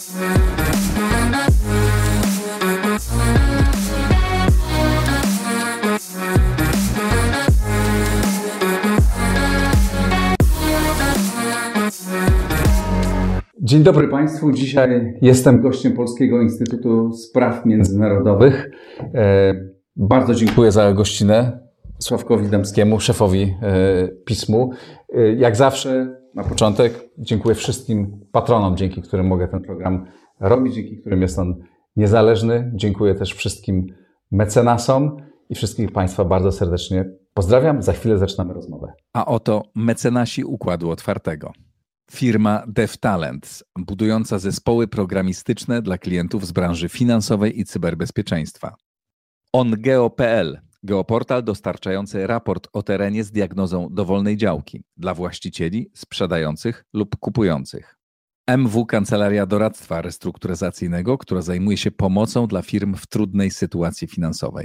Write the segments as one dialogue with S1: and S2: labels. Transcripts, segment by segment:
S1: Dzień dobry Państwu. Dzisiaj jestem gościem Polskiego Instytutu Spraw Międzynarodowych. Bardzo dziękuję za gościnę Sławkowi Dębskiemu, szefowi PISM-u. Jak zawsze na początek dziękuję wszystkim patronom, dzięki którym mogę ten program robić, dzięki którym jest on niezależny. Dziękuję też wszystkim mecenasom i wszystkich Państwa bardzo serdecznie pozdrawiam. Za chwilę zaczynamy rozmowę.
S2: A oto mecenasi Układu Otwartego. Firma DevTalent, budująca zespoły programistyczne dla klientów z branży finansowej i cyberbezpieczeństwa. OnGeo.pl, geoportal dostarczający raport o terenie z diagnozą dowolnej działki dla właścicieli, sprzedających lub kupujących. MW Kancelaria Doradztwa Restrukturyzacyjnego, która zajmuje się pomocą dla firm w trudnej sytuacji finansowej.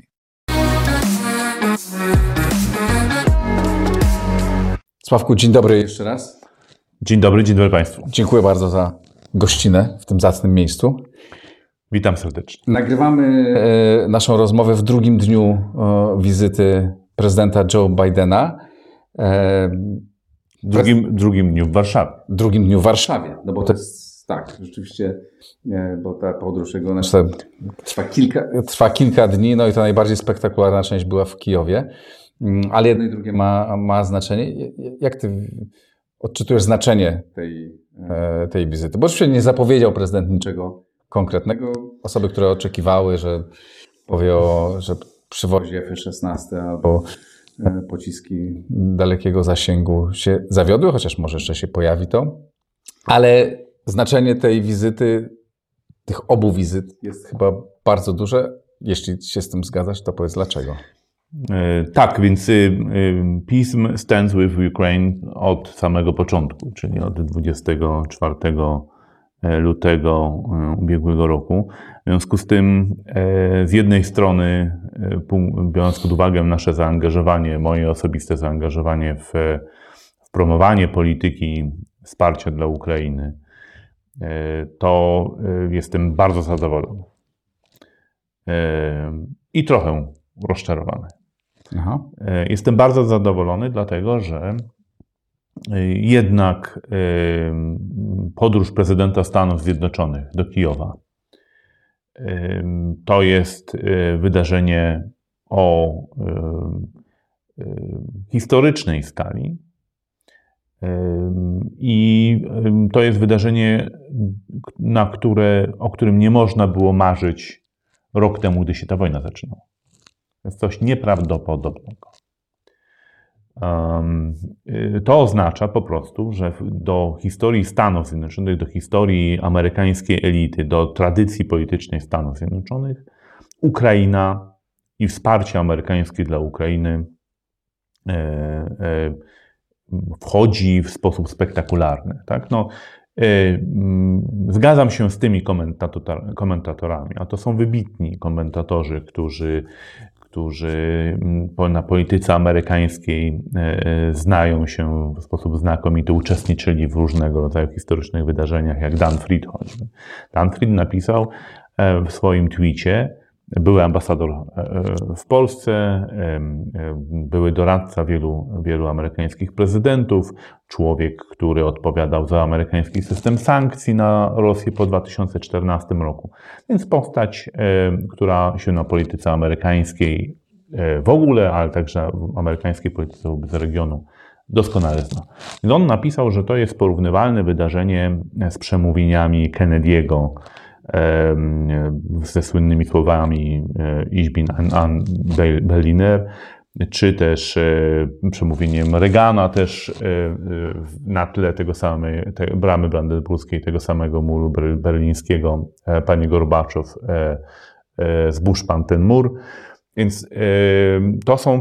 S1: Sławku, dzień dobry jeszcze raz.
S3: Dzień dobry Państwu.
S1: Dziękuję bardzo za gościnę w tym zacnym miejscu.
S3: Witam serdecznie.
S1: Nagrywamy naszą rozmowę w drugim dniu wizyty prezydenta Joe Bidena.
S3: Drugim dniu w Warszawie.
S1: Drugim dniu w Warszawie, no bo to jest tak, rzeczywiście, bo ta podróż jego trwa kilka dni, no i ta najbardziej spektakularna część była w Kijowie, ale jedno i drugie ma znaczenie. Jak ty odczytujesz znaczenie tej wizyty? Bo oczywiście nie zapowiedział prezydent niczego konkretnego. Osoby, które oczekiwały, że powie że przywozi F-16 albo pociski dalekiego zasięgu, się zawiodły, chociaż może jeszcze się pojawi to. Ale znaczenie tej wizyty, tych obu wizyt jest chyba bardzo duże. Jeśli się z tym zgadzasz, to powiedz dlaczego.
S3: Tak, więc PISM stands with Ukraine od samego początku, czyli od 24 lutego ubiegłego roku. W związku z tym z jednej strony, biorąc pod uwagę nasze zaangażowanie, moje osobiste zaangażowanie w promowanie polityki wsparcia dla Ukrainy, to jestem bardzo zadowolony i trochę rozczarowany.
S1: Aha.
S3: Jestem bardzo zadowolony, dlatego że jednak podróż prezydenta Stanów Zjednoczonych do Kijowa to jest wydarzenie o historycznej skali i to jest wydarzenie, o którym nie można było marzyć rok temu, gdy się ta wojna zaczynała. To jest coś nieprawdopodobnego. To oznacza po prostu, że do historii Stanów Zjednoczonych, do historii amerykańskiej elity, do tradycji politycznej Stanów Zjednoczonych, Ukraina i wsparcie amerykańskie dla Ukrainy wchodzi w sposób spektakularny. Tak? Zgadzam się z tymi komentatorami, a to są wybitni komentatorzy, którzy na polityce amerykańskiej znają się w sposób znakomity, uczestniczyli w różnego rodzaju historycznych wydarzeniach, jak Dan Fried choćby. Dan Fried napisał w swoim tweetie, były ambasador w Polsce, były doradca wielu amerykańskich prezydentów, człowiek, który odpowiadał za amerykański system sankcji na Rosję po 2014 roku. Więc postać, która się na polityce amerykańskiej w ogóle, ale także w amerykańskiej polityce wobec regionu doskonale zna. Więc on napisał, że to jest porównywalne wydarzenie z przemówieniami Kennedy'ego, ze słynnymi słowami Ich bin ein Berliner, czy też przemówieniem Reagana też na tle tego samej bramy brandenburskiej, tego samego muru berlińskiego, panie Gorbaczow, zbóż pan ten mur. Więc to są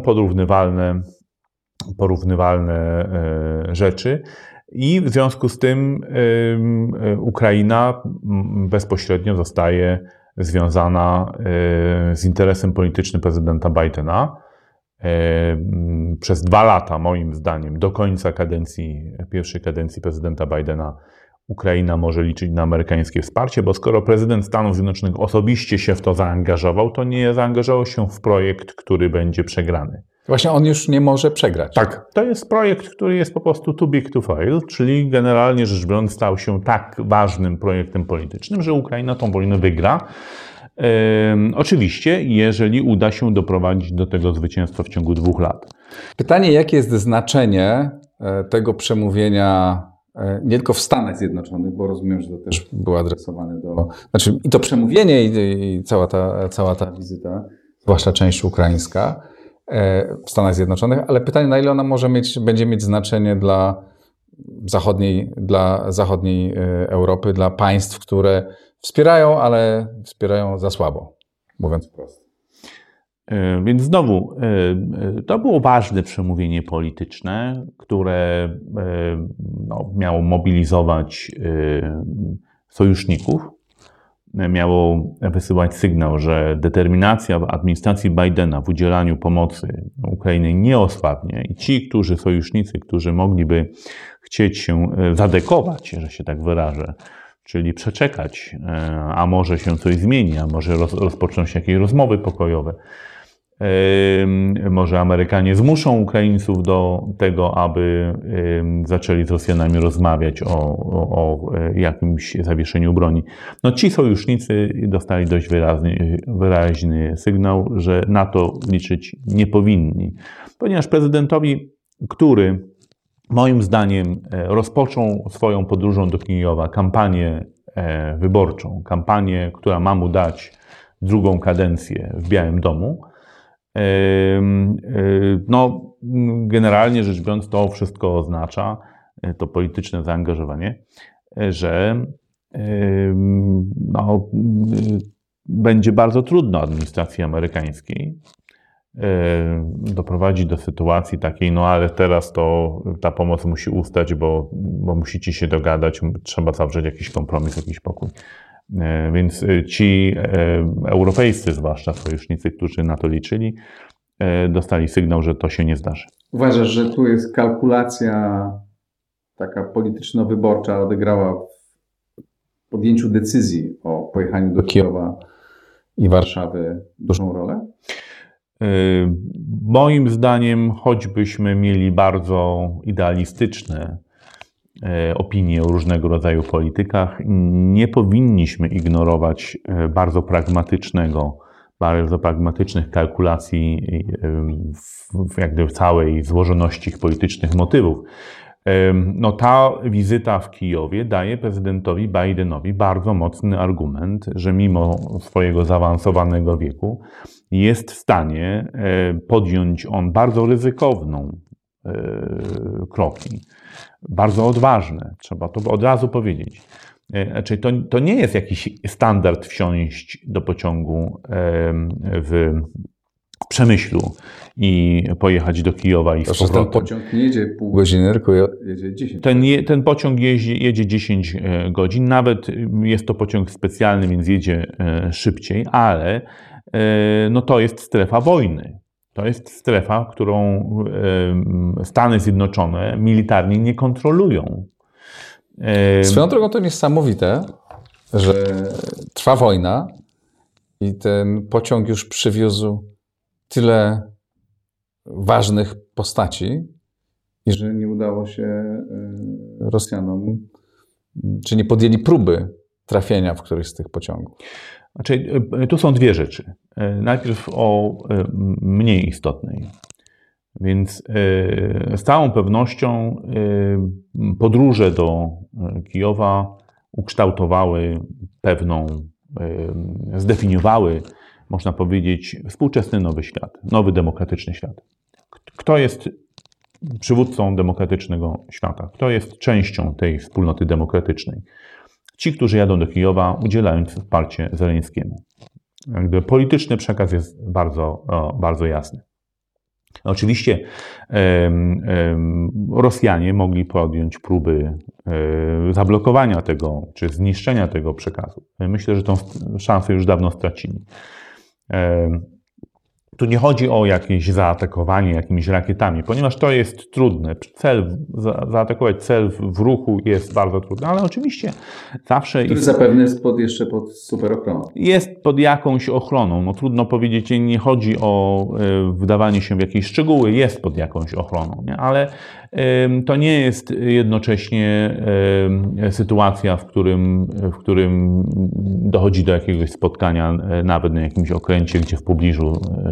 S3: porównywalne rzeczy. I w związku z tym Ukraina bezpośrednio zostaje związana z interesem politycznym prezydenta Bidena. Przez 2 lata, moim zdaniem, do końca pierwszej kadencji prezydenta Bidena, Ukraina może liczyć na amerykańskie wsparcie, bo skoro prezydent Stanów Zjednoczonych osobiście się w to zaangażował, to nie zaangażował się w projekt, który będzie przegrany.
S1: Właśnie on już nie może przegrać.
S3: Tak, to jest projekt, który jest po prostu too big to fail, czyli generalnie rzecz biorąc stał się tak ważnym projektem politycznym, że Ukraina tą wojnę wygra. Oczywiście, jeżeli uda się doprowadzić do tego zwycięstwa w ciągu 2 lat.
S1: Pytanie, jakie jest znaczenie tego przemówienia nie tylko w Stanach Zjednoczonych, bo rozumiem, że to też było adresowane do... Znaczy i to przemówienie i cała ta wizyta, zwłaszcza część ukraińska w Stanach Zjednoczonych, ale pytanie, na ile ona będzie mieć znaczenie dla zachodniej Europy, dla państw, które wspierają, ale wspierają za słabo, mówiąc wprost.
S3: Więc znowu, to było ważne przemówienie polityczne, które miało mobilizować sojuszników, miało wysyłać sygnał, że determinacja administracji Bidena w udzielaniu pomocy Ukrainie nie osłabnie i ci, sojusznicy, którzy mogliby chcieć się zadekować, że się tak wyrażę, czyli przeczekać, a może się coś zmieni, a może rozpoczną się jakieś rozmowy pokojowe. Może Amerykanie zmuszą Ukraińców do tego, aby zaczęli z Rosjanami rozmawiać o jakimś zawieszeniu broni. No ci sojusznicy dostali dość wyraźny sygnał, że na to liczyć nie powinni. Ponieważ prezydentowi, który moim zdaniem rozpoczął swoją podróżą do Kijowa kampanię wyborczą, kampanię, która ma mu dać 2. kadencję w Białym Domu, no, generalnie rzecz biorąc, to wszystko oznacza, to polityczne zaangażowanie, że będzie bardzo trudno administracji amerykańskiej doprowadzić do sytuacji takiej, no ale teraz to ta pomoc musi ustać, bo musicie się dogadać, trzeba zawrzeć jakiś kompromis, jakiś pokój. Więc ci europejscy, zwłaszcza sojusznicy, którzy na to liczyli, dostali sygnał, że to się nie zdarzy.
S1: Uważasz, że tu jest kalkulacja taka polityczno-wyborcza odegrała w podjęciu decyzji o pojechaniu do Kijowa i Warszawy dużą rolę?
S3: Moim zdaniem, choćbyśmy mieli bardzo idealistyczne opinie o różnego rodzaju politykach, nie powinniśmy ignorować bardzo pragmatycznych kalkulacji w całej złożoności ich politycznych motywów. No, ta wizyta w Kijowie daje prezydentowi Bidenowi bardzo mocny argument, że mimo swojego zaawansowanego wieku jest w stanie podjąć on bardzo ryzykowną kroki, bardzo odważne, trzeba to od razu powiedzieć. Czyli to nie jest jakiś standard wsiąść do pociągu w Przemyślu i pojechać do Kijowa i z powrotem.
S1: Ten pociąg nie jedzie pół godziny, tylko jedzie 10.
S3: Ten pociąg jedzie 10 godzin, nawet jest to pociąg specjalny, więc jedzie szybciej, ale no to jest strefa wojny. To jest strefa, którą Stany Zjednoczone militarnie nie kontrolują.
S1: Swoją drogą to niesamowite, że trwa wojna i ten pociąg już przywiózł tyle ważnych postaci i że nie udało się Rosjanom, czy nie podjęli próby trafienia w któryś z tych pociągów.
S3: Znaczy, tu są 2 rzeczy. Najpierw o mniej istotnej. Więc z całą pewnością podróże do Kijowa ukształtowały zdefiniowały, można powiedzieć, współczesny nowy świat, nowy demokratyczny świat. Kto jest przywódcą demokratycznego świata? Kto jest częścią tej wspólnoty demokratycznej? Ci, którzy jadą do Kijowa, udzielając wsparcie Zeleńskiemu. Polityczny przekaz jest bardzo, bardzo jasny. Oczywiście Rosjanie mogli podjąć próby zablokowania tego, czy zniszczenia tego przekazu. Myślę, że tą szansę już dawno stracili. Tu nie chodzi o jakieś zaatakowanie jakimiś rakietami, ponieważ to jest trudne. Zaatakować cel w ruchu jest bardzo trudne, ale oczywiście zawsze...
S1: Który zapewne jest jeszcze pod super ochroną.
S3: Jest pod jakąś ochroną. No trudno powiedzieć, nie chodzi o wdawanie się w jakieś szczegóły, jest pod jakąś ochroną, nie? Ale to nie jest jednocześnie sytuacja, w którym dochodzi do jakiegoś spotkania nawet na jakimś okręcie, gdzie w pobliżu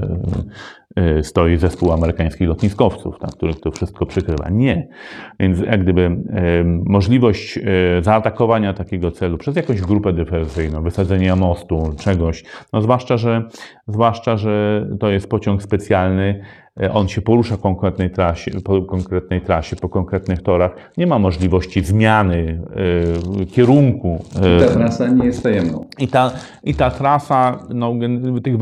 S3: stoi zespół amerykańskich lotniskowców, tak, który to wszystko przykrywa. Nie. Więc jak gdyby możliwość zaatakowania takiego celu przez jakąś grupę dywersyjną, wysadzenia mostu, czegoś, no zwłaszcza, że to jest pociąg specjalny, on się porusza po konkretnej trasie, po konkretnych torach. Nie ma możliwości zmiany kierunku.
S1: Ta trasa nie jest tajemną.
S3: I ta trasa, no, tych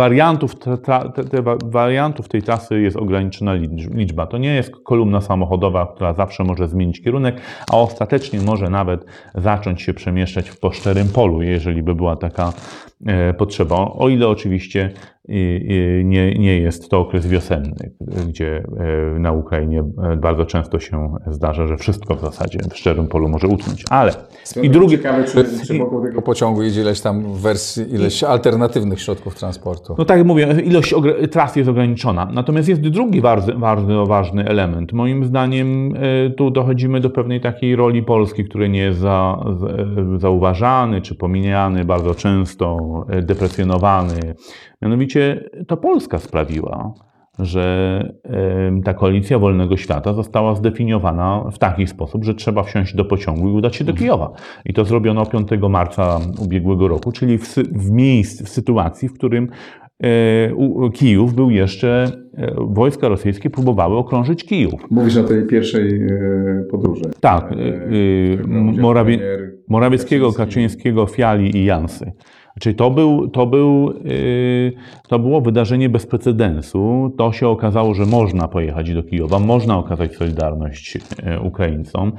S3: wariantów tej trasy jest ograniczona liczba. To nie jest kolumna samochodowa, która zawsze może zmienić kierunek, a ostatecznie może nawet zacząć się przemieszczać po szczerym polu, jeżeli by była taka potrzeba. O ile oczywiście nie jest to okres wiosenny, gdzie na Ukrainie bardzo często się zdarza, że wszystko w zasadzie w szczerym polu może utknąć. Ale
S1: i drugi ciekawe, czy wokół tego pociągu jedzie ileś tam wersji, ileś alternatywnych środków transportu.
S3: No tak jak mówię, ilość tras jest ograniczona. Natomiast jest drugi ważny element. Moim zdaniem tu dochodzimy do pewnej takiej roli Polski, który nie jest zauważany czy pomijany bardzo często, deprecjonowany. Mianowicie to Polska sprawiła, że ta koalicja wolnego świata została zdefiniowana w taki sposób, że trzeba wsiąść do pociągu i udać się do Kijowa. I to zrobiono 5 marca ubiegłego roku, czyli w sytuacji, w którym Kijów był jeszcze, wojska rosyjskie próbowały okrążyć Kijów.
S1: Mówisz o tej pierwszej podróży.
S3: Tak, Morawieckiego, Kaczyńskiego, Fiali i Jansy. Czyli to było wydarzenie bez precedensu. To się okazało, że można pojechać do Kijowa, można okazać solidarność Ukraińcom,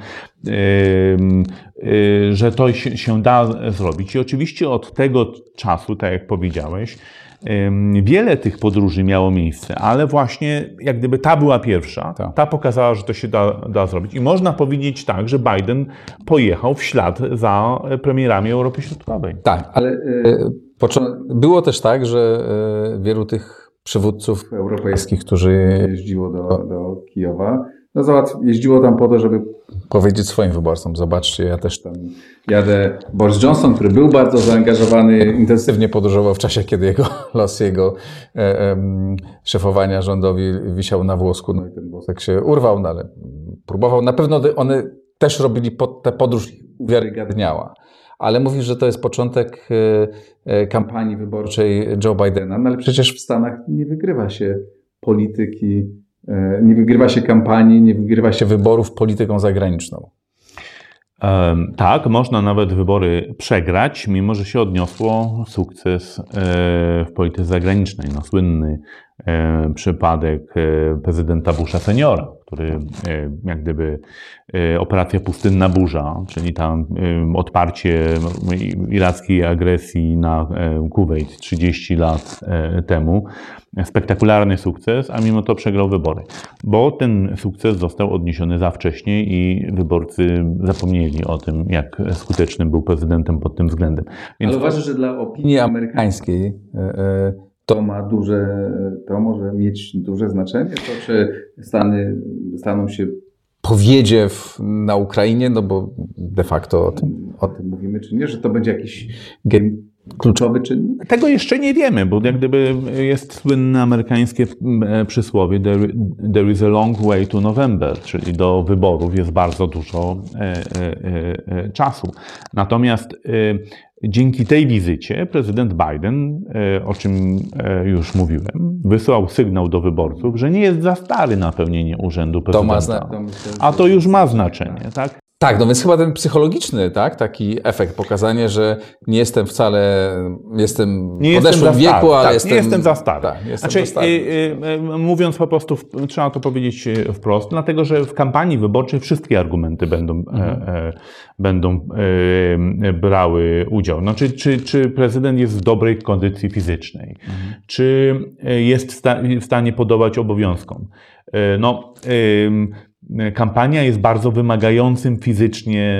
S3: że to się da zrobić. I oczywiście od tego czasu, tak jak powiedziałeś, wiele tych podróży miało miejsce, ale właśnie jak gdyby ta była pierwsza, ta pokazała, że to się da zrobić. I można powiedzieć tak, że Biden pojechał w ślad za premierami Europy Środkowej.
S1: Tak, ale było też tak, że wielu tych przywódców europejskich, którzy jeździło do Kijowa, jeździło tam po to, żeby powiedzieć swoim wyborcom, zobaczcie, ja też tam jadę. Boris Johnson, który był bardzo zaangażowany, intensywnie podróżował w czasie, kiedy jego szefowania rządowi wisiał na włosku, no i ten włosek się urwał, no ale próbował. Na pewno one też robili, tę podróż uwiarygadniała. Ale mówisz, że to jest początek kampanii wyborczej Joe Bidena, no ale przecież w Stanach nie wygrywa się polityki, nie wygrywa się kampanii, nie wygrywa się wyborów polityką zagraniczną.
S3: Tak, można nawet wybory przegrać, mimo że się odniosło sukces w polityce zagranicznej. No, słynny przypadek prezydenta Busha seniora, który jak gdyby operacja Pustynna Burza, czyli tam odparcie irackiej agresji na Kuwejt 30 lat temu, spektakularny sukces, a mimo to przegrał wybory, bo ten sukces został odniesiony za wcześnie i wyborcy zapomnieli o tym, jak skutecznym był prezydentem pod tym względem.
S1: Więc ale uważasz, że dla opinii amerykańskiej to może mieć duże znaczenie? To, czy Stany staną się powiedzie na Ukrainie, no bo de facto o tym mówimy, czy nie, że to będzie jakiś kluczowy czynnik?
S3: Tego jeszcze nie wiemy, bo jak gdyby jest słynne amerykańskie przysłowie there is a long way to November, czyli do wyborów jest bardzo dużo czasu. Natomiast dzięki tej wizycie prezydent Biden, o czym już mówiłem, wysłał sygnał do wyborców, że nie jest za stary na pełnienie urzędu prezydenta. A to już ma znaczenie, tak?
S1: Tak, no więc chyba ten psychologiczny, tak, taki efekt, pokazanie, że nie jestem wcale,
S3: nie
S1: podeszłym
S3: jestem
S1: wieku, ale
S3: tak, nie jestem za stary.
S1: Tak,
S3: mówiąc po prostu, trzeba to powiedzieć wprost, dlatego, że w kampanii wyborczej wszystkie argumenty będą brały udział. No, czy prezydent jest w dobrej kondycji fizycznej? Czy jest w stanie podobać obowiązkom? Kampania jest bardzo wymagającym fizycznie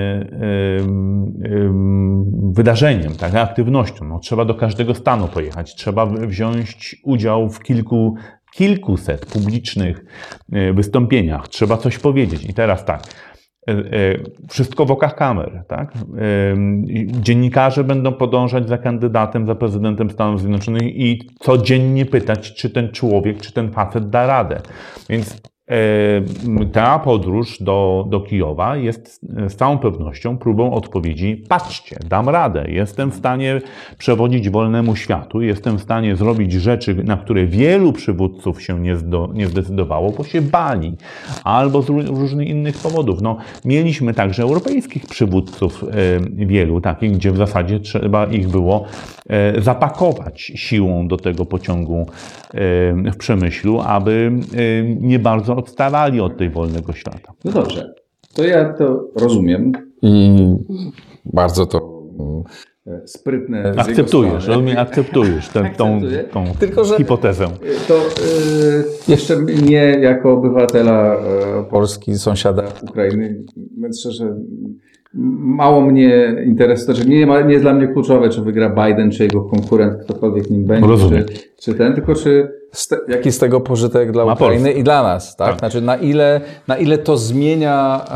S3: wydarzeniem, tak, aktywnością. No, trzeba do każdego stanu pojechać, trzeba wziąć udział w kilkuset publicznych wystąpieniach, trzeba coś powiedzieć. I teraz tak, wszystko w okach kamer, tak? Dziennikarze będą podążać za kandydatem, za prezydentem Stanów Zjednoczonych i codziennie pytać, czy ten człowiek, czy ten facet da radę. Więc ta podróż do Kijowa jest z całą pewnością próbą odpowiedzi: patrzcie, dam radę, jestem w stanie przewodzić wolnemu światu, jestem w stanie zrobić rzeczy, na które wielu przywódców się nie zdecydowało, bo się bali, albo z różnych innych powodów. No, mieliśmy także europejskich przywódców wielu, takich, gdzie w zasadzie trzeba ich było zapakować siłą do tego pociągu w Przemyślu, aby nie bardzo odstawali od tej wolnego świata.
S1: No dobrze, to ja to rozumiem i bardzo to sprytne
S3: akceptujesz tą
S1: tylko, że
S3: hipotezę.
S1: To jeszcze mnie jako obywatela Polski, sąsiada Ukrainy, więc szczerze mało mnie interesuje, że nie jest dla mnie kluczowe, czy wygra Biden, czy jego konkurent, ktokolwiek nim będzie, czy ten, tylko jaki jest tego pożytek dla Ukrainy Polska i dla nas, tak? Znaczy na ile to zmienia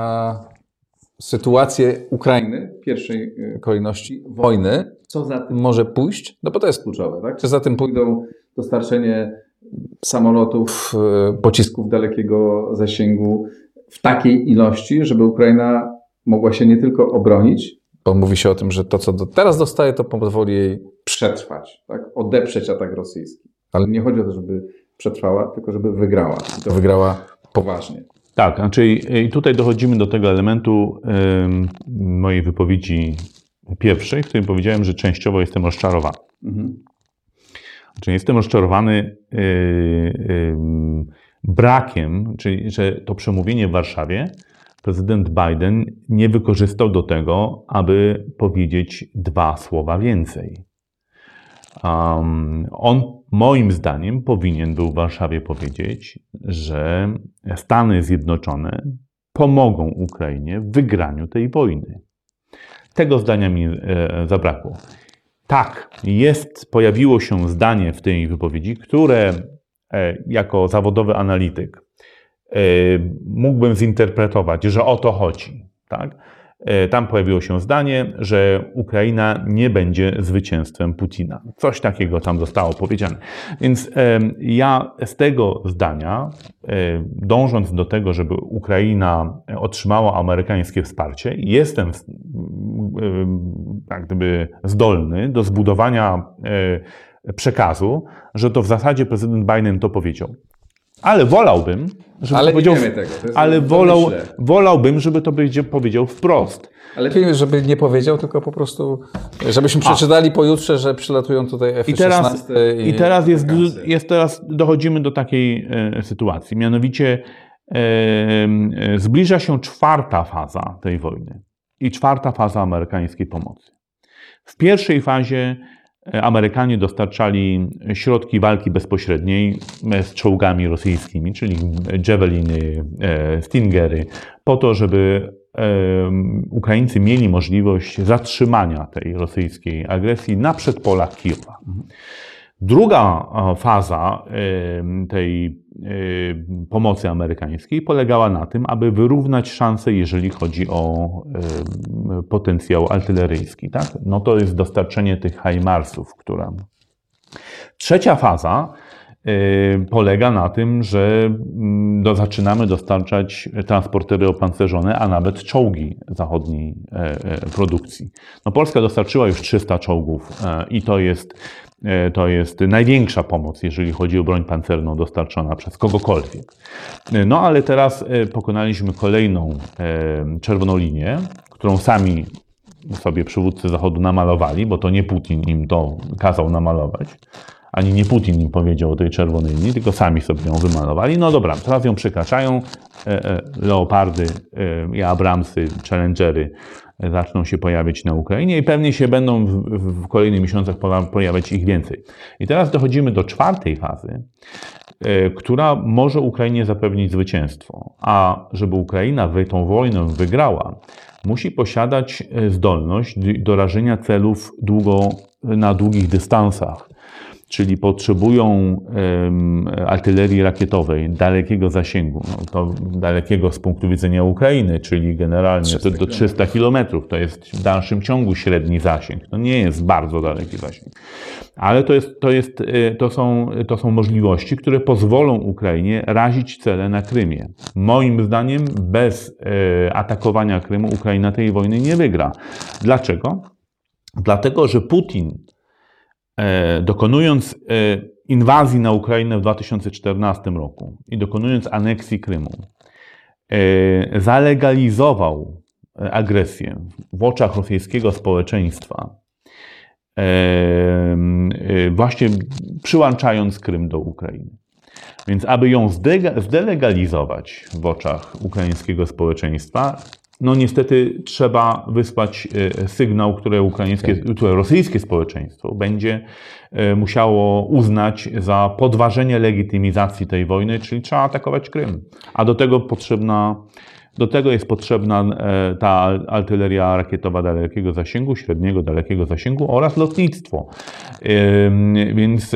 S1: sytuację Ukrainy w pierwszej kolejności, wojny, co za tym może pójść, no bo to jest kluczowe, tak? Czy za tym pójdą dostarczenie samolotów, pocisków dalekiego zasięgu w takiej ilości, żeby Ukraina mogła się nie tylko obronić, bo mówi się o tym, że to, co teraz dostaje, to pozwoli jej przetrwać, tak? Odeprzeć atak rosyjski. Ale nie chodzi o to, żeby przetrwała, tylko żeby wygrała. I to wygrała poważnie.
S3: Tak, znaczy i tutaj dochodzimy do tego elementu mojej wypowiedzi pierwszej, w którym powiedziałem, że częściowo jestem rozczarowany. Znaczy jestem rozczarowany brakiem, czyli że to przemówienie w Warszawie prezydent Biden nie wykorzystał do tego, aby powiedzieć 2 słowa więcej. On moim zdaniem powinien był w Warszawie powiedzieć, że Stany Zjednoczone pomogą Ukrainie w wygraniu tej wojny. Tego zdania mi zabrakło. Tak, pojawiło się zdanie w tej wypowiedzi, które jako zawodowy analityk mógłbym zinterpretować, że o to chodzi. Tak? Tam pojawiło się zdanie, że Ukraina nie będzie zwycięstwem Putina. Coś takiego tam zostało powiedziane. Więc ja z tego zdania, dążąc do tego, żeby Ukraina otrzymała amerykańskie wsparcie, jestem jak gdyby zdolny do zbudowania przekazu, że to w zasadzie prezydent Biden to powiedział. Ale wolałbym, żeby to powiedział, wolałbym, żeby to powiedział wprost.
S1: Ale lepiej, żeby nie powiedział, tylko po prostu, żebyśmy przeczytali pojutrze, że przylatują tutaj F-16
S3: I teraz dochodzimy do takiej sytuacji. Mianowicie zbliża się 4. faza tej wojny i 4. faza amerykańskiej pomocy. W pierwszej fazie Amerykanie dostarczali środki walki bezpośredniej z czołgami rosyjskimi, czyli Javeliny, Stingery, po to, żeby Ukraińcy mieli możliwość zatrzymania tej rosyjskiej agresji na przedpolach Kijowa. Druga faza tej pomocy amerykańskiej polegała na tym, aby wyrównać szanse, jeżeli chodzi o potencjał artyleryjski. Tak? No to jest dostarczenie tych HIMARS-ów, Trzecia faza polega na tym, że zaczynamy dostarczać transportery opancerzone, a nawet czołgi zachodniej produkcji. No Polska dostarczyła już 300 czołgów i to jest to jest największa pomoc, jeżeli chodzi o broń pancerną dostarczona przez kogokolwiek. No ale teraz pokonaliśmy kolejną czerwoną linię, którą sami sobie przywódcy Zachodu namalowali, bo to nie Putin im to kazał namalować, ani nie Putin im powiedział o tej czerwonej linii, tylko sami sobie ją wymalowali. No dobra, teraz ją przekraczają, Leopardy i Abramsy, Challengery zaczną się pojawiać na Ukrainie i pewnie się będą w kolejnych miesiącach pojawiać ich więcej. I teraz dochodzimy do czwartej fazy, która może Ukrainie zapewnić zwycięstwo. A żeby Ukraina tą wojnę wygrała, musi posiadać zdolność do rażenia celów na długich dystansach. Czyli potrzebują artylerii rakietowej dalekiego zasięgu. No to dalekiego z punktu widzenia Ukrainy, czyli generalnie do 300 km. To jest w dalszym ciągu średni zasięg. To nie jest bardzo daleki zasięg. Ale to są możliwości, które pozwolą Ukrainie razić cele na Krymie. Moim zdaniem bez atakowania Krymu Ukraina tej wojny nie wygra. Dlaczego? Dlatego, że Putin, dokonując inwazji na Ukrainę w 2014 roku i dokonując aneksji Krymu, zalegalizował agresję w oczach rosyjskiego społeczeństwa, właśnie przyłączając Krym do Ukrainy. Więc aby ją zdelegalizować w oczach ukraińskiego społeczeństwa, no niestety trzeba wysłać sygnał, które rosyjskie społeczeństwo będzie musiało uznać za podważenie legitymizacji tej wojny, czyli trzeba atakować Krym. A do tego jest potrzebna ta artyleria rakietowa dalekiego zasięgu, średniego, dalekiego zasięgu oraz lotnictwo. Więc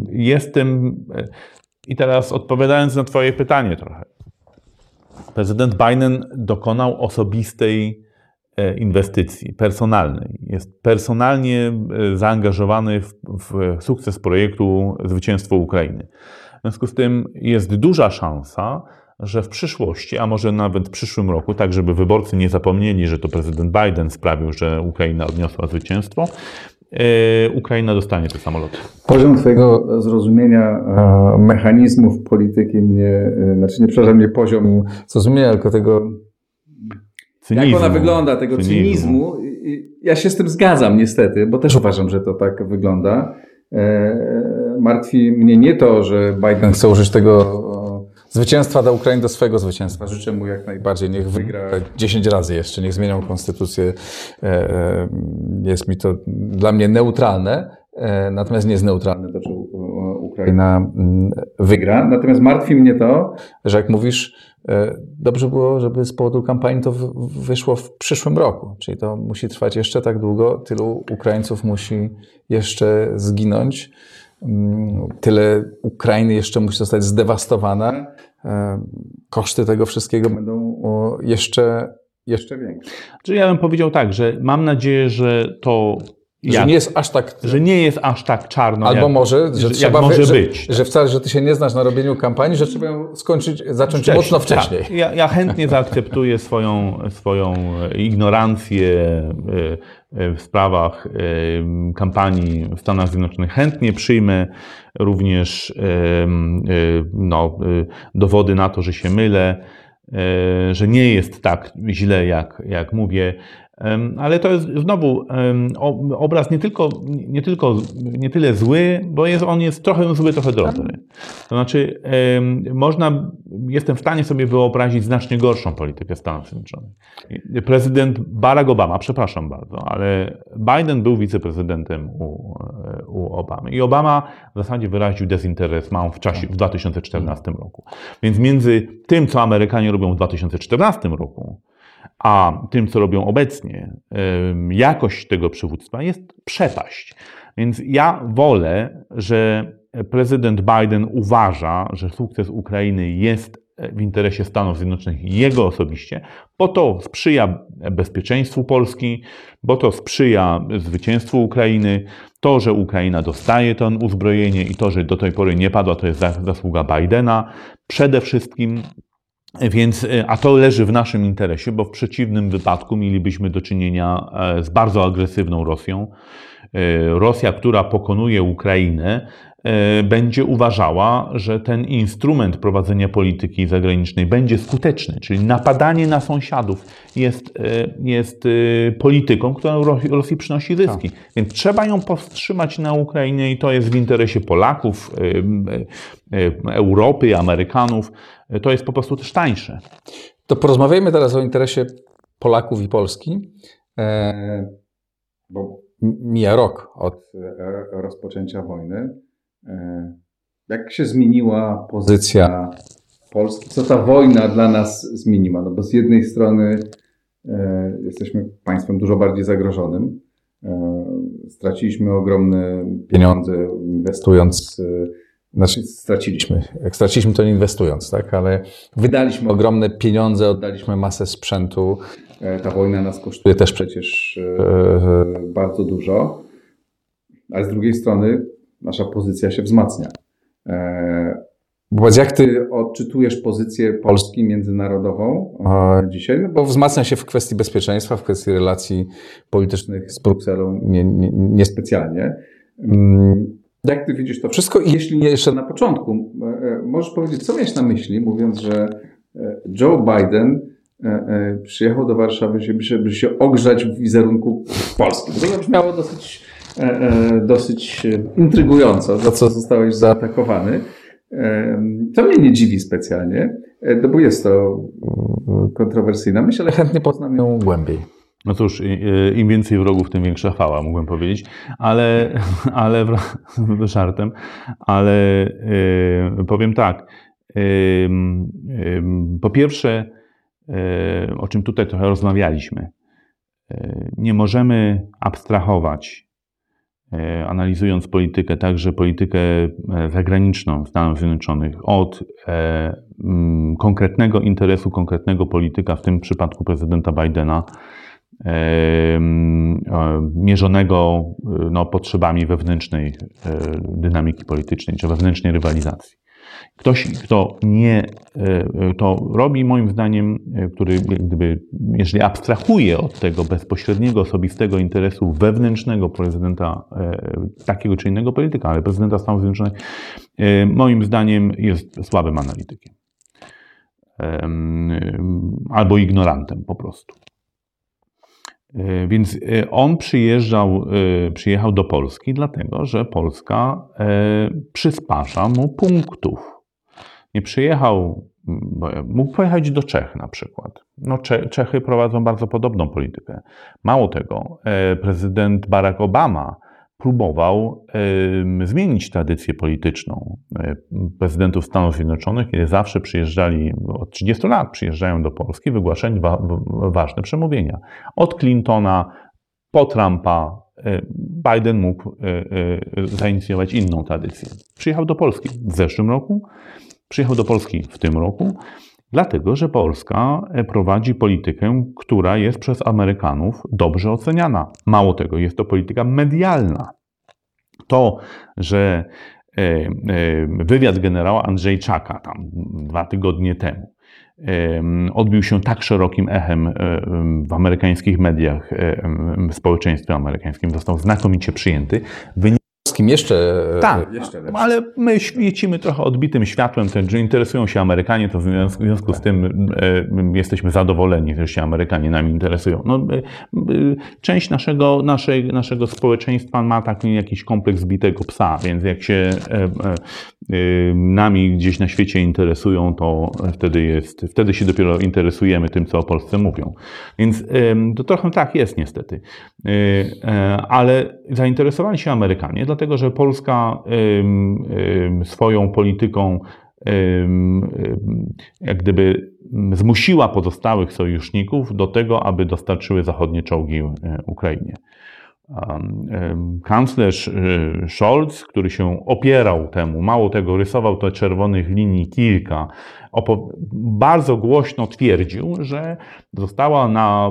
S3: i teraz odpowiadając na Twoje pytanie trochę. Prezydent Biden dokonał osobistej inwestycji, personalnej. Jest personalnie zaangażowany w sukces projektu Zwycięstwo Ukrainy. W związku z tym jest duża szansa, że w przyszłości, a może nawet w przyszłym roku, tak żeby wyborcy nie zapomnieli, że to prezydent Biden sprawił, że Ukraina odniosła zwycięstwo, Ukraina dostanie te samoloty.
S1: Poziom Twojego zrozumienia mechanizmów polityki nie poziom zrozumienia, tylko tego cynizmu, jak ona wygląda, tego cynizmu. Ja się z tym zgadzam niestety, bo też uważam, że to tak wygląda. Martwi mnie nie to, że Biden chce użyć tego zwycięstwa dla Ukrainy do swojego zwycięstwa. Życzę mu jak najbardziej, niech wygra 10 razy jeszcze, niech zmienią konstytucję. Jest mi to dla mnie neutralne, natomiast nie jest neutralne to, czy Ukraina wygra. Natomiast martwi mnie to, że jak mówisz, dobrze było, żeby z powodu kampanii to wyszło w przyszłym roku. Czyli to musi trwać jeszcze tak długo, tylu Ukraińców musi jeszcze zginąć. Tyle Ukrainy jeszcze musi zostać zdewastowana. Koszty tego wszystkiego będą jeszcze większe.
S3: Czyli ja bym powiedział tak, że mam nadzieję, że to
S1: nie jest aż tak,
S3: że nie jest aż tak czarno.
S1: Albo może, że trzeba
S3: może być.
S1: Że wcale, że ty się nie znasz na robieniu kampanii, że trzeba ją zacząć mocno wcześniej.
S3: Tak. Ja chętnie zaakceptuję swoją ignorancję w sprawach kampanii w Stanach Zjednoczonych. Chętnie przyjmę również dowody na to, że się mylę, że nie jest tak źle, jak mówię. Ale to jest znowu obraz nie tyle zły, bo on jest trochę zły, trochę dobry. To znaczy, jestem w stanie sobie wyobrazić znacznie gorszą politykę Stanów Zjednoczonych. Prezydent Barack Obama, przepraszam bardzo, ale Biden był wiceprezydentem u Obamy. I Obama w zasadzie wyraził dezinteresman w 2014 roku. Więc między tym, co Amerykanie robią w 2014 roku, a tym, co robią obecnie, jakość tego przywództwa jest przepaść. Więc ja wolę, że prezydent Biden uważa, że sukces Ukrainy jest w interesie Stanów Zjednoczonych i jego osobiście, bo to sprzyja bezpieczeństwu Polski, bo to sprzyja zwycięstwu Ukrainy. To, że Ukraina dostaje to uzbrojenie i to, że do tej pory nie padła, to jest zasługa Bidena przede wszystkim. A to leży w naszym interesie, bo w przeciwnym wypadku mielibyśmy do czynienia z bardzo agresywną Rosją, Rosja, która pokonuje Ukrainę, będzie uważała, że ten instrument prowadzenia polityki zagranicznej będzie skuteczny, czyli napadanie na sąsiadów jest polityką, która Rosji przynosi zyski. Tak. Więc trzeba ją powstrzymać na Ukrainie i to jest w interesie Polaków, Europy, Amerykanów. To jest po prostu też tańsze.
S1: To porozmawiajmy teraz o interesie Polaków i Polski, bo mija rok od rozpoczęcia wojny. Jak się zmieniła pozycja Polski? Co ta wojna dla nas zmieniła? No bo z jednej strony jesteśmy państwem dużo bardziej zagrożonym. Straciliśmy ogromne pieniądze inwestując, jak straciliśmy to nie inwestując, tak? Ale wydaliśmy ogromne pieniądze, oddaliśmy masę sprzętu. Ta wojna nas kosztuje też przecież bardzo dużo. Ale z drugiej strony nasza pozycja się wzmacnia. Wobec jak ty odczytujesz pozycję Polski międzynarodową dzisiaj? Bo wzmacnia się w kwestii bezpieczeństwa, w kwestii relacji politycznych z Brukselą niespecjalnie. Jak ty widzisz to wszystko? I jeśli jeszcze na początku, możesz powiedzieć, co miałeś na myśli, mówiąc, że Joe Biden przyjechał do Warszawy, żeby się ogrzać w wizerunku Polski. To brzmiało dosyć intrygująco, za co zostałeś zaatakowany. To mnie nie dziwi specjalnie, bo jest to kontrowersyjna myśl, ale chętnie poznam ją głębiej.
S3: No cóż, im więcej wrogów, tym większa chwała, mógłbym powiedzieć, ale żartem, ale powiem tak. Po pierwsze, o czym tutaj trochę rozmawialiśmy, nie możemy abstrahować, analizując politykę, także politykę zagraniczną Stanów Zjednoczonych, od konkretnego interesu, konkretnego polityka, w tym przypadku prezydenta Bidena, mierzonego potrzebami wewnętrznej dynamiki politycznej, czy wewnętrznej rywalizacji. Ktoś, kto nie to robi, moim zdaniem, który jeżeli abstrahuje od tego bezpośredniego, osobistego interesu wewnętrznego prezydenta takiego czy innego polityka, ale prezydenta Stanów Zjednoczonych, moim zdaniem jest słabym analitykiem. Albo ignorantem po prostu. Więc on przyjechał do Polski dlatego, że Polska przysparza mu punktów. Nie przyjechał, mógł pojechać do Czech na przykład. Czechy prowadzą bardzo podobną politykę. Mało tego, prezydent Barack Obama próbował zmienić tradycję polityczną prezydentów Stanów Zjednoczonych, kiedy zawsze przyjeżdżali, od 30 lat przyjeżdżają do Polski, wygłaszać ważne przemówienia. Od Clintona po Trumpa Biden mógł zainicjować inną tradycję. Przyjechał do Polski w zeszłym roku, przyjechał do Polski w tym roku, dlatego że Polska prowadzi politykę, która jest przez Amerykanów dobrze oceniana. Mało tego, jest to polityka medialna. To, że wywiad generała Andrzejczaka tam 2 tygodnie temu odbił się tak szerokim echem w amerykańskich mediach, w społeczeństwie amerykańskim, został znakomicie przyjęty.
S1: Jeszcze
S3: ale my świecimy trochę odbitym światłem, że interesują się Amerykanie, to w związku z tym jesteśmy zadowoleni, że się Amerykanie nami interesują. Część naszego społeczeństwa ma taki jakiś kompleks bitego psa, więc jak się nami gdzieś na świecie interesują, to wtedy się dopiero interesujemy tym, co o Polsce mówią. Więc to trochę tak jest niestety. Ale zainteresowali się Amerykanie, dlatego że Polska swoją polityką jak gdyby zmusiła pozostałych sojuszników do tego, aby dostarczyły zachodnie czołgi Ukrainie. Kanclerz Scholz, który się opierał temu, mało tego, rysował te czerwonych linii kilka, bardzo głośno twierdził, że została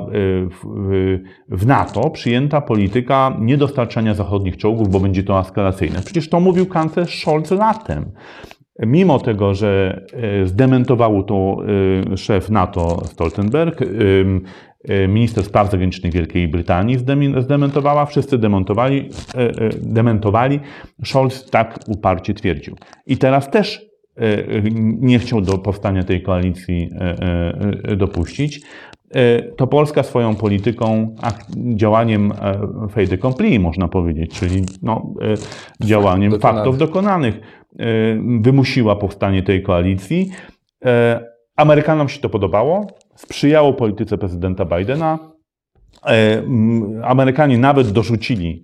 S3: w NATO przyjęta polityka niedostarczania zachodnich czołgów, bo będzie to eskalacyjne. Przecież to mówił kanclerz Scholz latem. Mimo tego, że zdementował to szef NATO Stoltenberg, minister spraw zagranicznych Wielkiej Brytanii zdementowała, wszyscy dementowali. Scholz tak uparcie twierdził. I teraz też nie chciał do powstania tej koalicji dopuścić. To Polska swoją polityką, działaniem fait accompli, można powiedzieć, czyli działaniem faktów dokonanych, wymusiła powstanie tej koalicji. Amerykanom się to podobało, sprzyjało polityce prezydenta Bidena. Amerykanie nawet dorzucili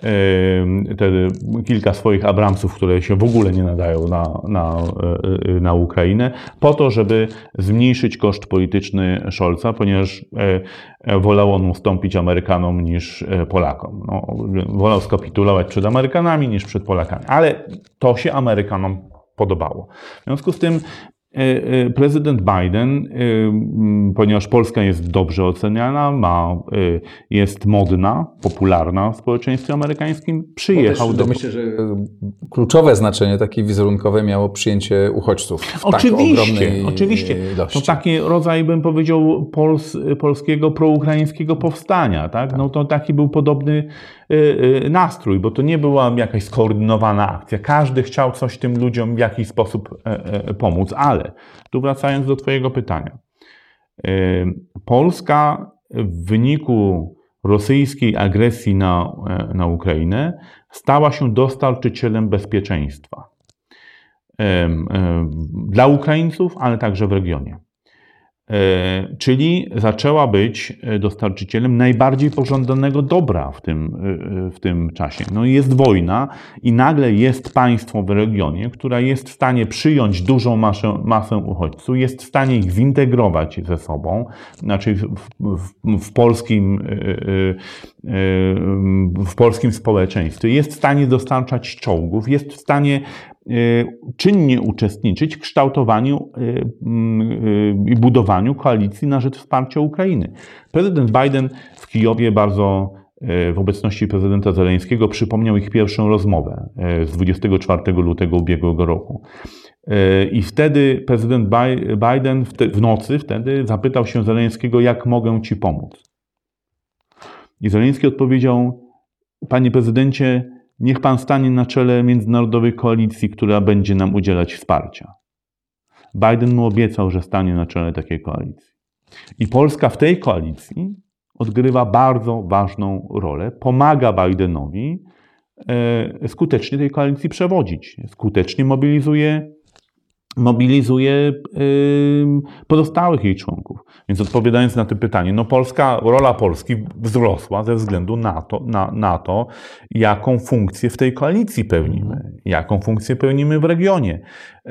S3: kilka swoich Abramsów, które się w ogóle nie nadają na Ukrainę, po to, żeby zmniejszyć koszt polityczny Scholza, ponieważ wolał on ustąpić Amerykanom niż Polakom. Wolał skapitulować przed Amerykanami niż przed Polakami, ale to się Amerykanom podobało. W związku z tym prezydent Biden, ponieważ Polska jest dobrze oceniana, jest modna, popularna w społeczeństwie amerykańskim, przyjechał do...
S1: Myślę, że kluczowe znaczenie takie wizerunkowe miało przyjęcie uchodźców w tak ogromnej ilości.
S3: To taki rodzaj, bym powiedział, polskiego proukraińskiego powstania. Tak? No to taki był podobny nastrój, bo to nie była jakaś skoordynowana akcja. Każdy chciał coś tym ludziom w jakiś sposób pomóc, ale tu wracając do twojego pytania. Polska w wyniku rosyjskiej agresji na Ukrainę stała się dostarczycielem bezpieczeństwa dla Ukraińców, ale także w regionie. Czyli zaczęła być dostarczycielem najbardziej pożądanego dobra w tym czasie. No i jest wojna i nagle jest państwo w regionie, które jest w stanie przyjąć dużą masę uchodźców, jest w stanie ich zintegrować ze sobą, znaczy w polskim społeczeństwie, jest w stanie dostarczać czołgów, jest w stanie czynnie uczestniczyć w kształtowaniu i budowaniu koalicji na rzecz wsparcia Ukrainy. Prezydent Biden w Kijowie bardzo w obecności prezydenta Zeleńskiego przypomniał ich pierwszą rozmowę z 24 lutego ubiegłego roku. I wtedy prezydent Biden w nocy zapytał się Zeleńskiego, jak mogę ci pomóc. I Zeleński odpowiedział, panie prezydencie, niech pan stanie na czele międzynarodowej koalicji, która będzie nam udzielać wsparcia. Biden mu obiecał, że stanie na czele takiej koalicji. I Polska w tej koalicji odgrywa bardzo ważną rolę, pomaga Bidenowi skutecznie tej koalicji przewodzić, skutecznie mobilizuje pozostałych jej członków. Więc odpowiadając na to pytanie, rola Polski wzrosła ze względu na to, jaką funkcję w tej koalicji pełnimy, jaką funkcję pełnimy w regionie.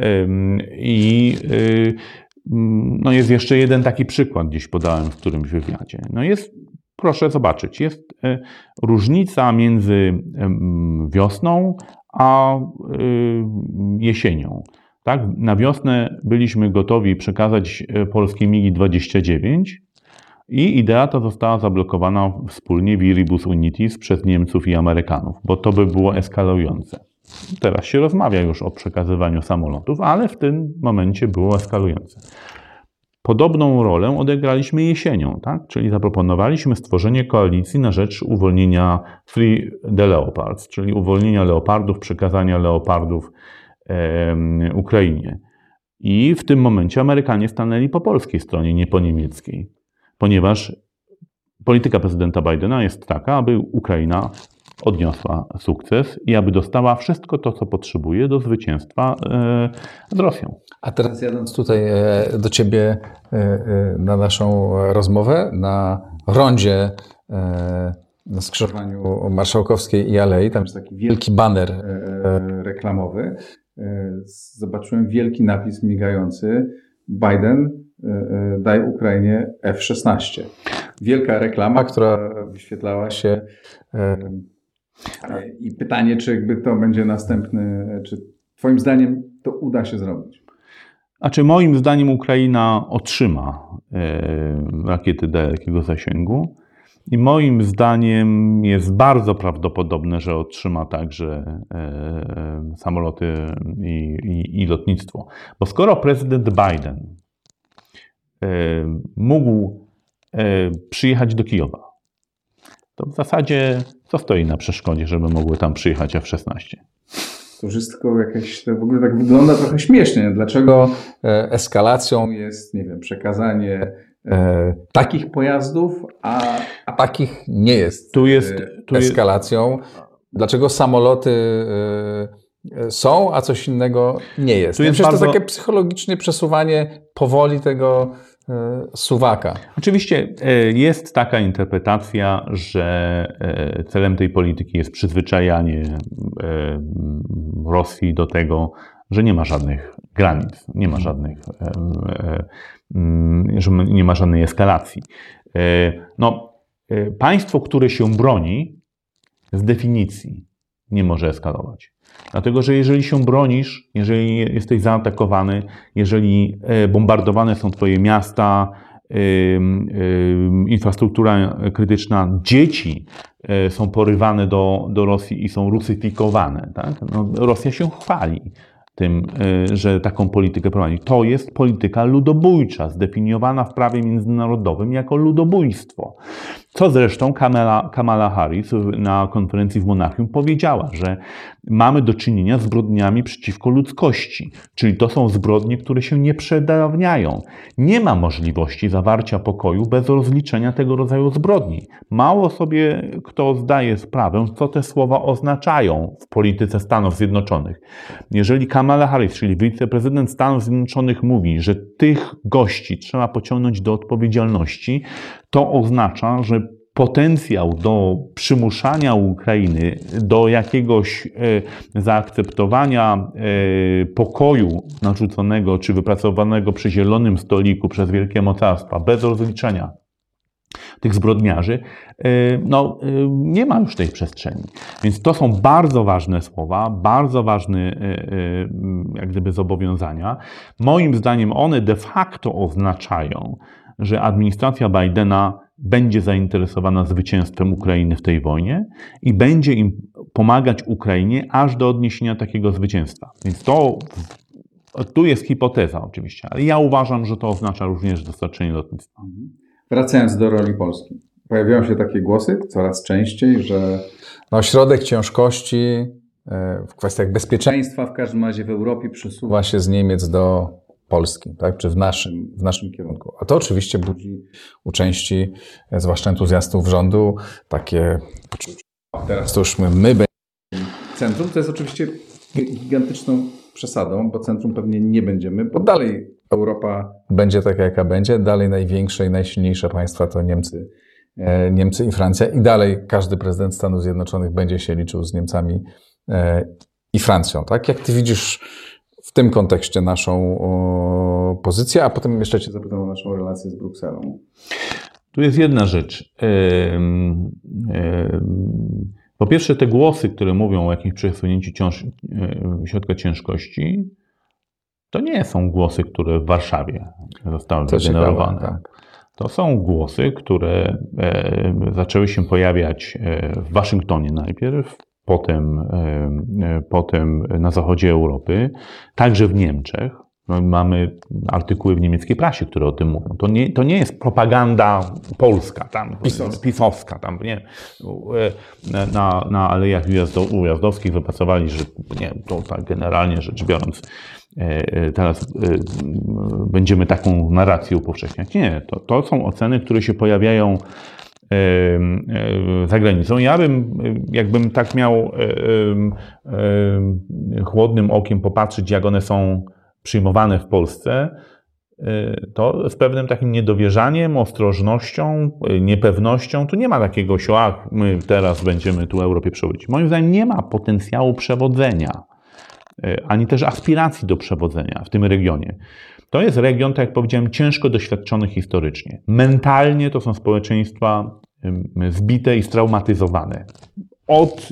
S3: Jest jeszcze jeden taki przykład, gdzieś podałem w którymś wywiadzie. Proszę zobaczyć, jest różnica między wiosną a jesienią. Tak? Na wiosnę byliśmy gotowi przekazać polskie MiG-29 i idea ta została zablokowana wspólnie viribus unitis przez Niemców i Amerykanów, bo to by było eskalujące. Teraz się rozmawia już o przekazywaniu samolotów, ale w tym momencie było eskalujące. Podobną rolę odegraliśmy jesienią, tak? Czyli zaproponowaliśmy stworzenie koalicji na rzecz uwolnienia Free the Leopards, czyli uwolnienia leopardów, przekazania leopardów Ukrainie. I w tym momencie Amerykanie stanęli po polskiej stronie, nie po niemieckiej, ponieważ polityka prezydenta Bidena jest taka, aby Ukraina odniosła sukces i aby dostała wszystko to, co potrzebuje do zwycięstwa z Rosją.
S1: A teraz jadąc tutaj do ciebie na naszą rozmowę, na rondzie na skrzyżowaniu Marszałkowskiej i Alei, tam jest taki wielki baner reklamowy, zobaczyłem wielki napis migający: Biden, daj Ukrainie F-16. Wielka reklama, która wyświetlała się. I pytanie, czy to będzie następny, czy twoim zdaniem to uda się zrobić?
S3: Moim zdaniem Ukraina otrzyma rakiety dalekiego zasięgu i moim zdaniem jest bardzo prawdopodobne, że otrzyma także samoloty i lotnictwo. Bo skoro prezydent Biden mógł przyjechać do Kijowa. To w zasadzie co stoi na przeszkodzie, żeby mogły tam przyjechać F-16?
S1: To wszystko jakieś, to w ogóle tak wygląda trochę śmiesznie. Dlaczego eskalacją jest, nie wiem, przekazanie takich pojazdów, a takich nie jest, eskalacją? Dlaczego samoloty są, a coś innego nie jest? Przecież to jest takie psychologicznie przesuwanie powoli tego suwaka.
S3: Oczywiście jest taka interpretacja, że celem tej polityki jest przyzwyczajanie Rosji do tego, że nie ma żadnych granic, nie ma żadnej eskalacji. Państwo, które się broni, z definicji nie może eskalować. Dlatego, że jeżeli się bronisz, jeżeli jesteś zaatakowany, jeżeli bombardowane są twoje miasta, infrastruktura krytyczna, dzieci są porywane do Rosji i są rusyfikowane, tak? Rosja się chwali tym, że taką politykę prowadzi. To jest polityka ludobójcza, zdefiniowana w prawie międzynarodowym jako ludobójstwo. Co zresztą Kamala Harris na konferencji w Monachium powiedziała, że mamy do czynienia z zbrodniami przeciwko ludzkości, czyli to są zbrodnie, które się nie przedawniają. Nie ma możliwości zawarcia pokoju bez rozliczenia tego rodzaju zbrodni. Mało sobie kto zdaje sprawę, co te słowa oznaczają w polityce Stanów Zjednoczonych. Jeżeli Kamala Harris, czyli wiceprezydent Stanów Zjednoczonych, mówi, że tych gości trzeba pociągnąć do odpowiedzialności, to oznacza, że potencjał do przymuszania Ukrainy do jakiegoś zaakceptowania pokoju narzuconego czy wypracowanego przy zielonym stoliku przez wielkie mocarstwa bez rozliczenia tych zbrodniarzy, nie ma już tej przestrzeni. Więc to są bardzo ważne słowa, bardzo ważne jak gdyby zobowiązania. Moim zdaniem one de facto oznaczają, że administracja Bidena będzie zainteresowana zwycięstwem Ukrainy w tej wojnie i będzie im pomagać Ukrainie aż do odniesienia takiego zwycięstwa. Więc tu jest hipoteza oczywiście, ale ja uważam, że to oznacza również dostarczenie lotnictwa.
S1: Wracając do roli Polski. Pojawiają się takie głosy coraz częściej, że środek ciężkości w kwestiach bezpieczeństwa w każdym razie w Europie przesuwa się z Niemiec do Polski, tak? Czy w naszym kierunku. A to oczywiście budzi u części, zwłaszcza entuzjastów rządu, takie poczucie. Teraz to już my będziemy centrum. To jest oczywiście gigantyczną przesadą, bo centrum pewnie nie będziemy, bo dalej Europa będzie taka, jaka będzie. Dalej największe i najsilniejsze państwa to Niemcy i Francja. I dalej każdy prezydent Stanów Zjednoczonych będzie się liczył z Niemcami i Francją. Tak? Jak ty widzisz w tym kontekście naszą pozycję, a potem jeszcze cię zapytam o naszą relację z Brukselą.
S3: Tu jest jedna rzecz. Po pierwsze, te głosy, które mówią o jakimś przesunięciu środka ciężkości, to nie są głosy, które w Warszawie zostały wygenerowane. Tak. To są głosy, które zaczęły się pojawiać w Waszyngtonie najpierw, potem na zachodzie Europy, także w Niemczech. Mamy artykuły w niemieckiej prasie, które o tym mówią. To nie jest propaganda polska, tam, pisowska. Tam, nie. Na alejach ujazdowskich wypracowali, że nie, to tak generalnie rzecz biorąc, teraz będziemy taką narrację upowszechniać. Nie, to są oceny, które się pojawiają za granicą. Jakbym tak miał chłodnym okiem popatrzeć, jak one są przyjmowane w Polsce, to z pewnym takim niedowierzaniem, ostrożnością, niepewnością. Tu nie ma takiego my teraz będziemy tu Europie przewodzić. Moim zdaniem nie ma potencjału przewodzenia, ani też aspiracji do przewodzenia w tym regionie. To jest region, tak jak powiedziałem, ciężko doświadczony historycznie. Mentalnie to są społeczeństwa zbite i straumatyzowane. Od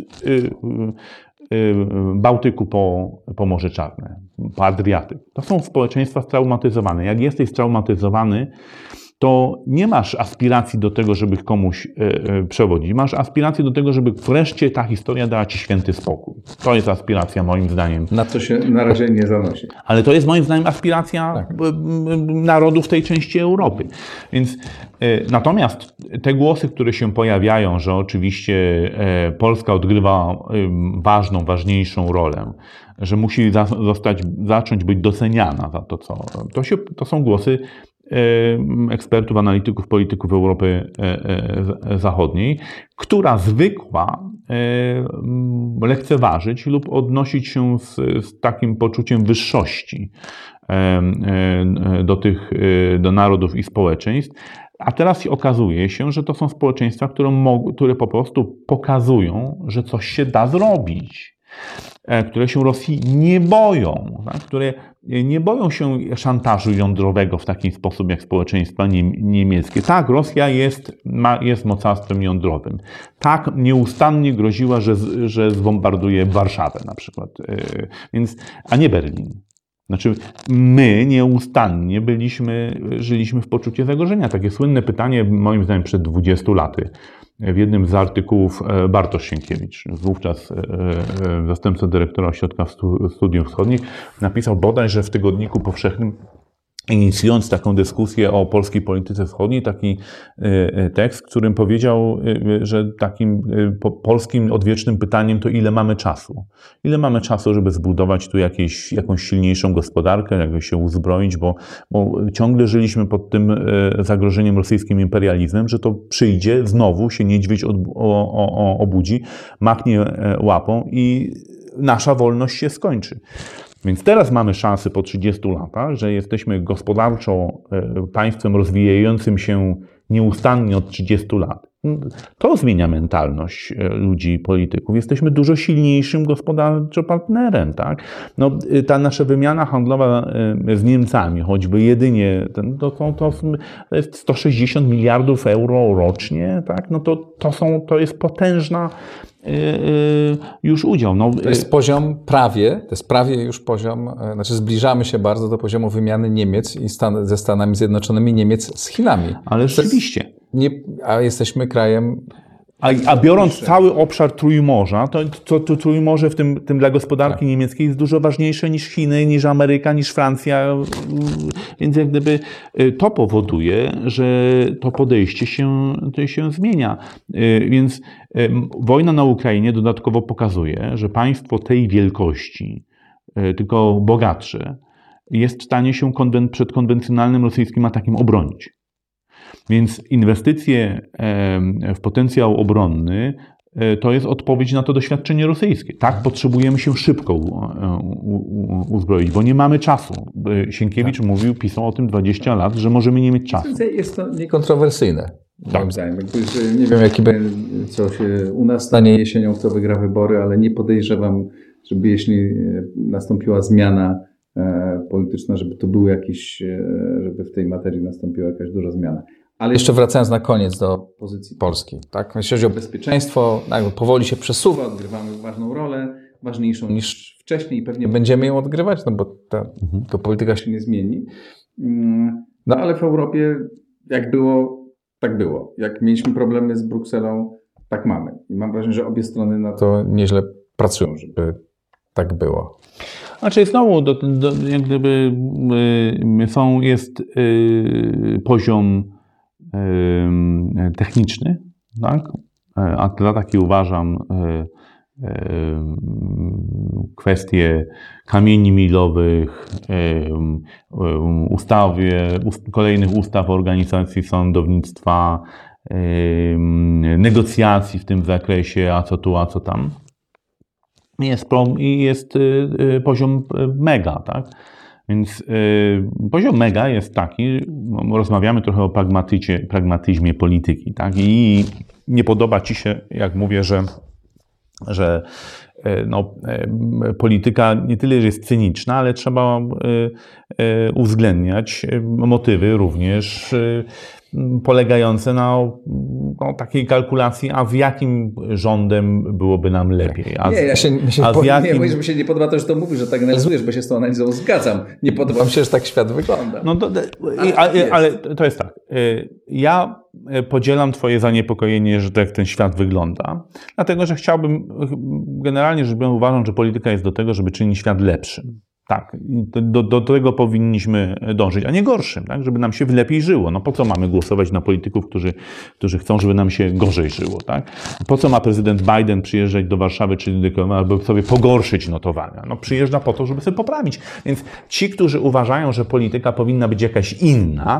S3: Bałtyku po Morze Czarne, po Adriatyk. To są społeczeństwa straumatyzowane. Jak jesteś straumatyzowany, to nie masz aspiracji do tego, żeby komuś przewodzić. Masz aspirację do tego, żeby wreszcie ta historia dała ci święty spokój. To jest aspiracja moim zdaniem.
S1: Na co się na razie nie zanosi.
S3: Ale to jest moim zdaniem aspiracja narodów tej części Europy. Więc natomiast te głosy, które się pojawiają, że oczywiście Polska odgrywa ważniejszą rolę, że musi zacząć być doceniana za to, co... To są głosy ekspertów, analityków, polityków Europy Zachodniej, która zwykła lekceważyć lub odnosić się z takim poczuciem wyższości do narodów i społeczeństw. A teraz okazuje się, że to są społeczeństwa, które po prostu pokazują, że coś się da zrobić, które się Rosji nie boją, tak? Które nie boją się szantażu jądrowego w taki sposób jak społeczeństwa niemieckie. Tak, Rosja jest mocarstwem jądrowym. Tak, nieustannie groziła, że zbombarduje Warszawę na przykład, a nie Berlin. Znaczy, my nieustannie żyliśmy w poczuciu zagrożenia. Takie słynne pytanie, moim zdaniem, przed 20 laty. W jednym z artykułów Bartosz Sienkiewicz, wówczas zastępca dyrektora Ośrodka Studiów Wschodnich, napisał bodajże w Tygodniku Powszechnym, inicjując taką dyskusję o polskiej polityce wschodniej, taki tekst, w którym powiedział, że takim polskim odwiecznym pytaniem to ile mamy czasu. Ile mamy czasu, żeby zbudować tu jakąś silniejszą gospodarkę, jakoś się uzbroić, bo ciągle żyliśmy pod tym zagrożeniem rosyjskim imperializmem, że to przyjdzie, znowu się niedźwiedź obudzi, machnie łapą i nasza wolność się skończy. Więc teraz mamy szansę po 30 latach, że jesteśmy gospodarczo państwem rozwijającym się nieustannie od 30 lat. To zmienia mentalność ludzi i polityków. Jesteśmy dużo silniejszym gospodarczo partnerem, tak? No, ta nasza wymiana handlowa z Niemcami, choćby jedynie, to jest 160 miliardów euro rocznie, tak? No to jest potężna już udział. No,
S1: to jest prawie już poziom, znaczy zbliżamy się bardzo do poziomu wymiany Niemiec ze Stanami Zjednoczonymi, Niemiec z Chinami.
S3: Ale rzeczywiście.
S1: A jesteśmy krajem...
S3: A biorąc cały obszar Trójmorza, to Trójmorze w tym dla gospodarki niemieckiej jest dużo ważniejsze niż Chiny, niż Ameryka, niż Francja. Więc jak gdyby to powoduje, że to podejście się zmienia. Więc wojna na Ukrainie dodatkowo pokazuje, że państwo tej wielkości, tylko bogatsze, jest w stanie się przed konwencjonalnym rosyjskim atakiem obronić. Więc inwestycje w potencjał obronny to jest odpowiedź na to doświadczenie rosyjskie. Tak, potrzebujemy się szybko uzbroić, bo nie mamy czasu. Sienkiewicz pisał o tym 20 lat, że możemy nie mieć czasu.
S1: Jest to niekontrowersyjne, moim zdaniem. Nie wiem, co się u nas stanie jesienią, kto wygra wybory, ale nie podejrzewam, żeby jeśli nastąpiła zmiana polityczna, żeby to był żeby w tej materii nastąpiła jakaś duża zmiana. Ale jeszcze wracając na koniec do pozycji Polski, tak? Jeśli chodzi o bezpieczeństwo, powoli się przesuwa, odgrywamy ważną rolę, ważniejszą niż wcześniej i pewnie będziemy ją odgrywać, no bo to polityka się nie zmieni. No ale w Europie jak było, tak było. Jak mieliśmy problemy z Brukselą, tak mamy. I mam wrażenie, że obie strony na to nieźle pracują, żeby tak było.
S3: Znaczy znowu jak gdyby jest poziom techniczny, tak? A dla takich uważam kwestie kamieni milowych, kolejnych ustaw o organizacji sądownictwa, negocjacji w tym zakresie, a co tu, a co tam. Jest poziom mega, tak? Więc poziom mega jest taki, rozmawiamy trochę o pragmatyzmie polityki, tak? I nie podoba ci się, jak mówię, że polityka nie tyle jest cyniczna, ale trzeba uwzględniać motywy również polegające na takiej kalkulacji, a z jakim rządem byłoby nam lepiej.
S1: Nie, mówisz, że mi się nie podoba to, że to mówisz, że tak analizujesz, bo się z tą analizą zgadzam. Nie podoba mi się, że tak świat wygląda.
S3: No ale to jest tak. Ja podzielam twoje zaniepokojenie, że tak ten świat wygląda, dlatego, że chciałbym, generalnie rzecz biorąc, uważam, że polityka jest do tego, żeby czynić świat lepszym. Tak, do tego powinniśmy dążyć, a nie gorszym, tak? Żeby nam się lepiej żyło. No po co mamy głosować na polityków, którzy chcą, żeby nam się gorzej żyło, tak? Po co ma prezydent Biden przyjeżdżać do Warszawy czy do Kijowa, aby sobie pogorszyć notowania? No przyjeżdża po to, żeby sobie poprawić. Więc ci, którzy uważają, że polityka powinna być jakaś inna,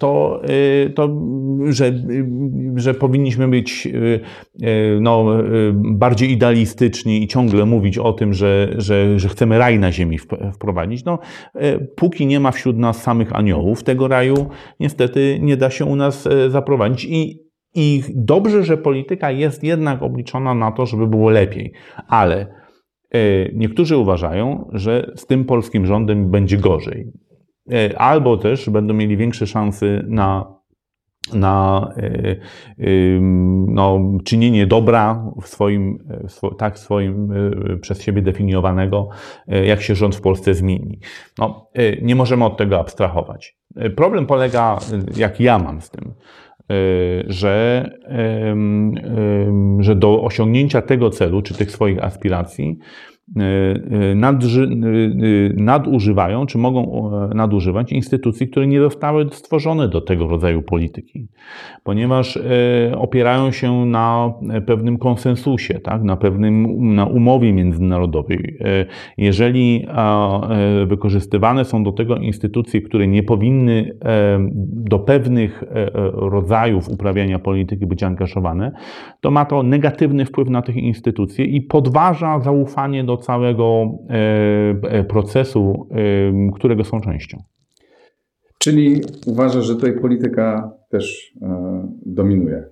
S3: że powinniśmy być bardziej idealistyczni i ciągle mówić o tym, że chcemy raj na ziemi wprowadzić. No, póki nie ma wśród nas samych aniołów, tego raju niestety nie da się u nas zaprowadzić. I dobrze, że polityka jest jednak obliczona na to, żeby było lepiej. Ale niektórzy uważają, że z tym polskim rządem będzie gorzej. Albo też będą mieli większe szanse na czynienie dobra swoim przez siebie definiowanego, jak się rząd w Polsce zmieni. No, nie możemy od tego abstrahować. Problem polega, jak ja mam z tym, że do osiągnięcia tego celu, czy tych swoich aspiracji, nadużywają, czy mogą nadużywać instytucji, które nie zostały stworzone do tego rodzaju polityki, ponieważ opierają się na pewnym konsensusie, tak? na umowie międzynarodowej. Jeżeli wykorzystywane są do tego instytucje, które nie powinny do pewnych rodzajów uprawiania polityki być angażowane, to ma to negatywny wpływ na tych instytucje i podważa zaufanie do całego procesu, którego są częścią.
S1: Czyli uważasz, że tutaj polityka też dominuje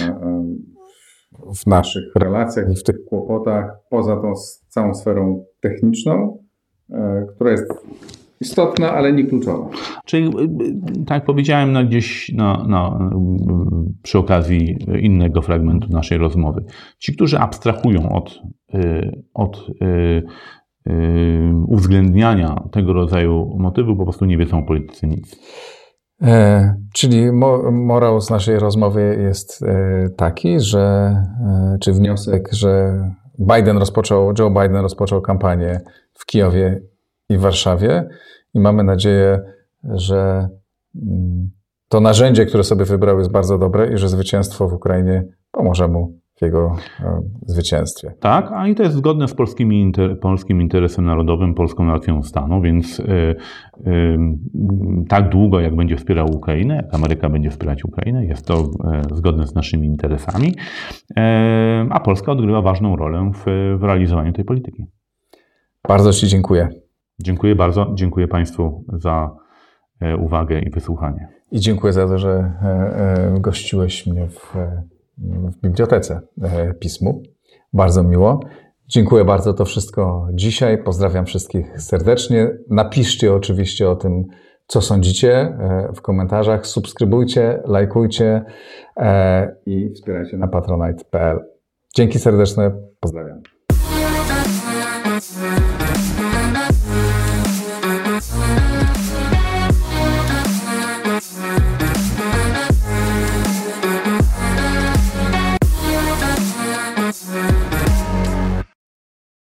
S1: w naszych relacjach i w tych kłopotach, poza tą całą sferą techniczną, która jest istotna, ale nie kluczowa.
S3: Czyli, tak jak powiedziałem gdzieś przy okazji innego fragmentu naszej rozmowy, ci, którzy abstrahują od uwzględniania tego rodzaju motywu, po prostu nie wiedzą o polityce nic.
S1: Czyli morał z naszej rozmowy jest taki, czy wniosek, że Joe Biden rozpoczął kampanię w Kijowie i w Warszawie i mamy nadzieję, że to narzędzie, które sobie wybrał, jest bardzo dobre i że zwycięstwo w Ukrainie pomoże mu w jego zwycięstwie.
S3: Tak, a i to jest zgodne z polskim interesem narodowym, polską racją stanu, więc tak długo, jak będzie wspierał Ukrainę, jak Ameryka będzie wspierać Ukrainę, jest to zgodne z naszymi interesami, a Polska odgrywa ważną rolę w realizowaniu tej polityki.
S1: Bardzo Ci dziękuję.
S3: Dziękuję bardzo. Dziękuję Państwu za uwagę i wysłuchanie.
S1: I dziękuję za to, że gościłeś mnie w Bibliotece Pismu. Bardzo miło. Dziękuję bardzo. To wszystko dzisiaj. Pozdrawiam wszystkich serdecznie. Napiszcie oczywiście o tym, co sądzicie w komentarzach. Subskrybujcie, lajkujcie i wspierajcie na patronite.pl. Dzięki serdeczne. Pozdrawiam.